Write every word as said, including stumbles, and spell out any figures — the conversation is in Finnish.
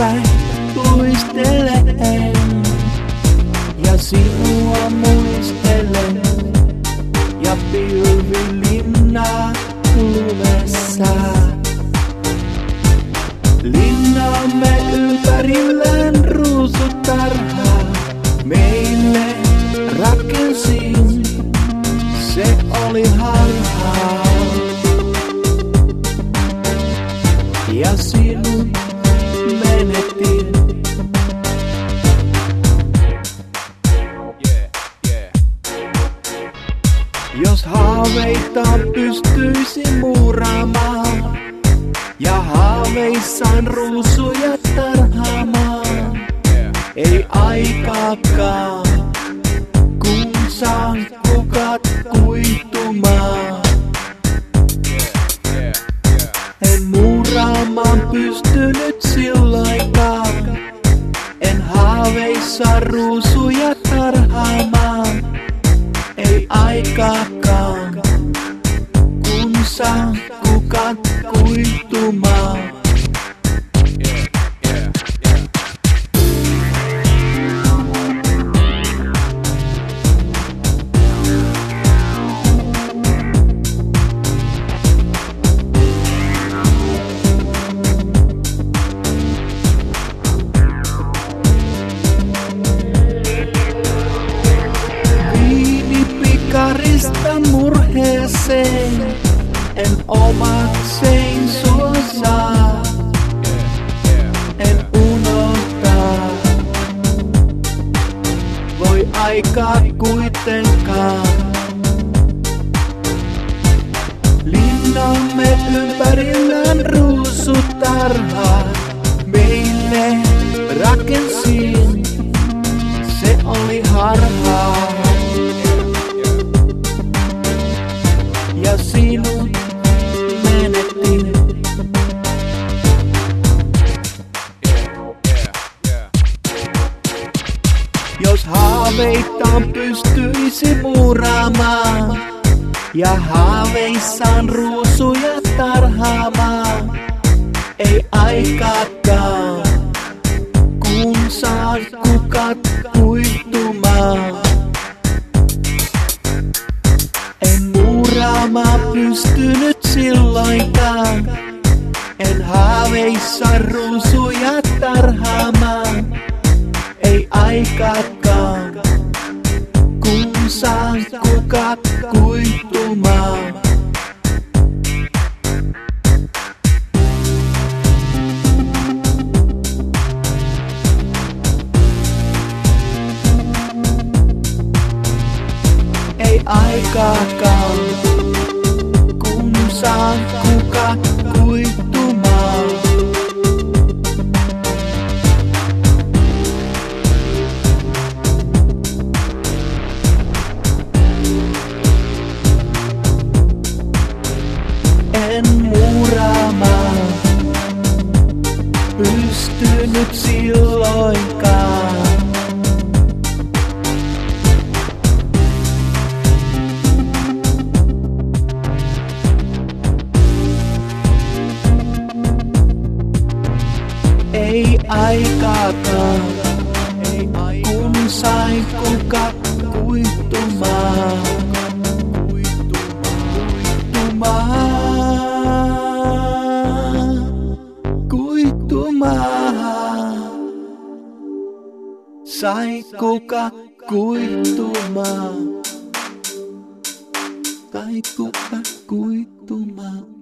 päin luistelen ja sinua muistelen ja pilvilinna lumessa. Linnamme ympärillään ruusutarhaa meille rakensin, se oli harhaa. Ja sinut menetin. Yeah, yeah. Jos haaveita pystyisin muuraamaan ja haaveissaan ruusuja tarhaamaan, yeah. Ei aikaakaan, kun saan kukat kuihtumaan. En muuraamaan pystynyt silloinkaan, en haaveissa ruusuja tarhaamaan. Ei aikaakaan, kun saan kukat kuihtumaan. Karista murheeseen, en omaksein sua saa, en unohtaa, voi aikaa kuitenkaan. Linnamme ympärillään ruusutarhaa meille rakensin, se oli harhaa. Ja sinut menetin. Jos haaveitaan pystyisi muuraamaan ja haaveissaan ruusuja tarhaamaan, ei aikaakaan, kun saan kukat kuihtumaan. Mä pystynyt silloinkaan, en haaveissa ruusuja tarhaamaan. Ei aikaakaan, kun saan kukat kuihtumaan. Ei aikaakaan, saan kukat kuihtumaan. En muuraamaan pystynyt silloinkaan. Ei aikaakaan, kun sain kukat kuihtumaan. Kuihtumaan, kuihtumaan. Sain kukat kuihtumaan. Sain kukat kuihtumaan.